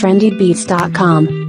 trendybeats.com.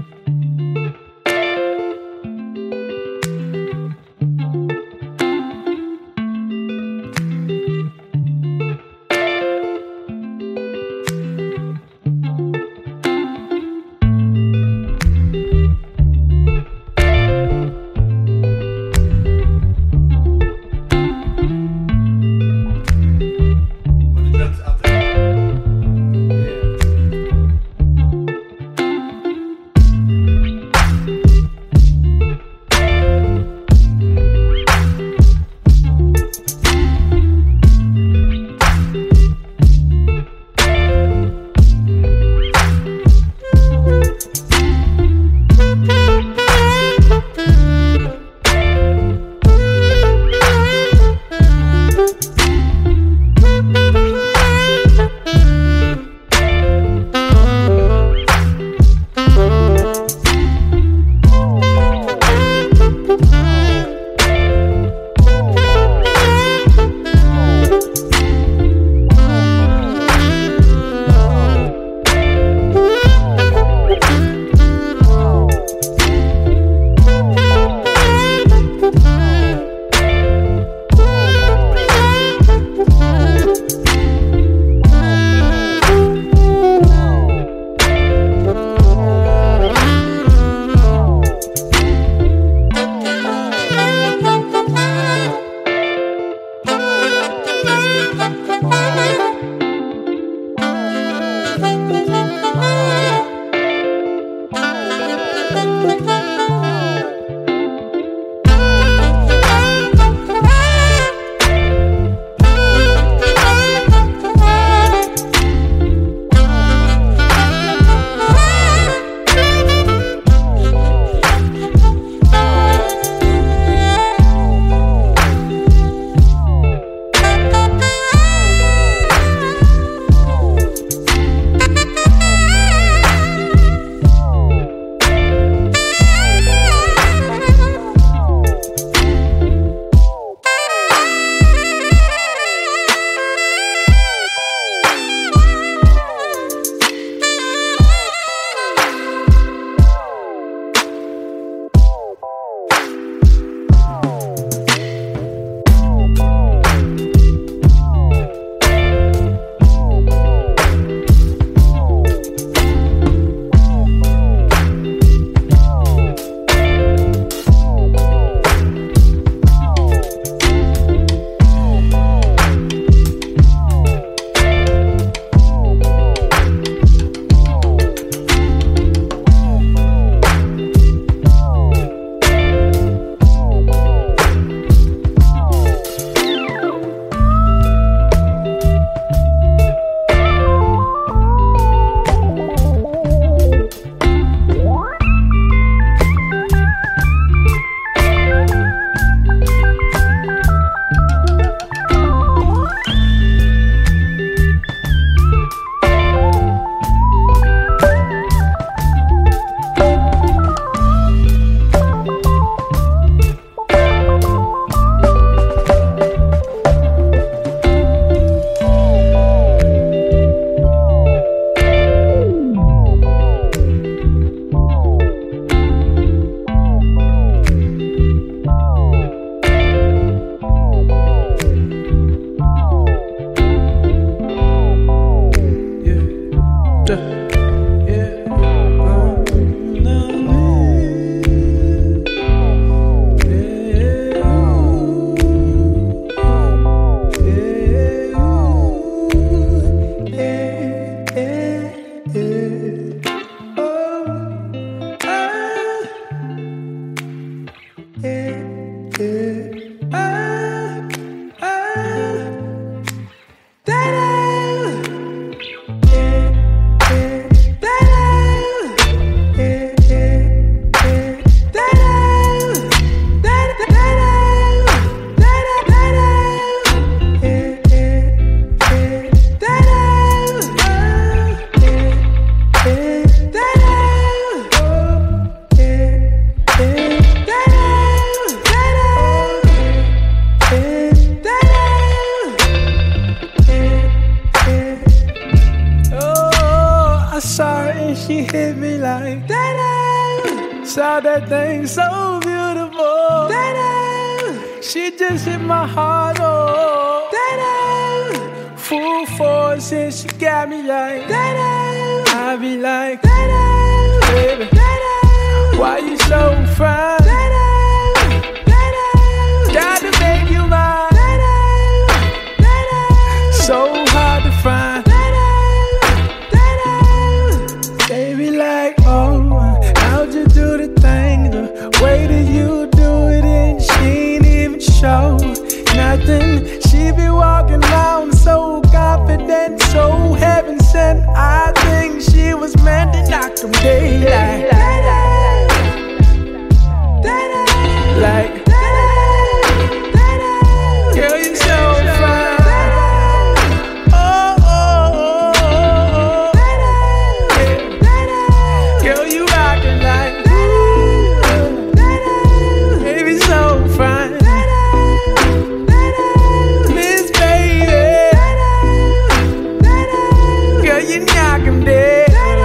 hit me like that. Saw that thing so beautiful. She just hit my heart, oh. Full force and she got me like I be like, baby, why you so fine? Gotta make you mine. So hard to find. Baby like, oh, how'd you do the thing? The way that you do it and she ain't even show nothing. She be walking around so confident, so heaven sent. I think she was meant to knock them daylight. Like, girl, you so fine. Oh, oh, oh, oh, oh. Yeah. Girl, you rockin' like, baby, so fine. Miss Baby, girl, you knock 'em dead.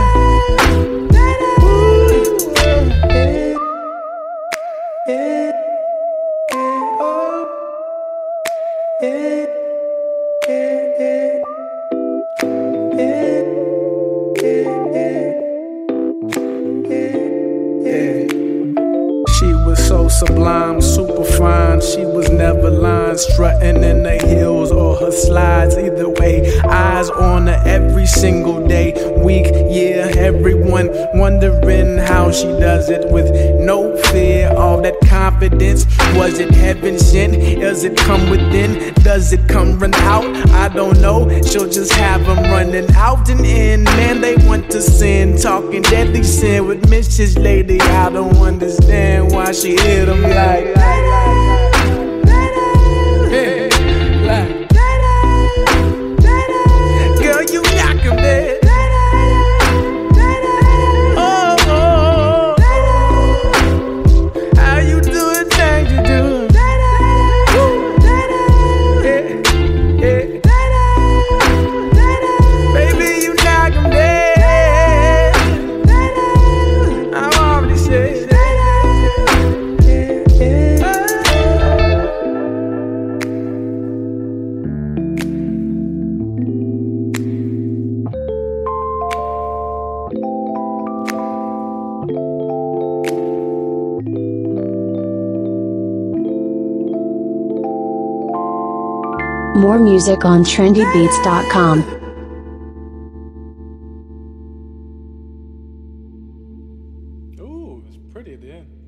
She was so sublime, super fine. She was never lying, strutting in the heels or her slides. Either way, eyes on her every single day, week, year. Everyone wondering how she does it with no fear. All that confidence, was it heaven sent? Does it come within? Does it come run out? I don't know. She'll just have them running out and in. Man, they want to sin, talking deadly sin with Mrs. Lady. I don't understand why she hit them like, hey, like, girl, you knock 'em dead. Oh, oh, oh. How you do it, things you do. Yeah, yeah. Baby, you knock 'em dead. I'm already said. More music on trendybeats.com. Ooh, it's pretty then.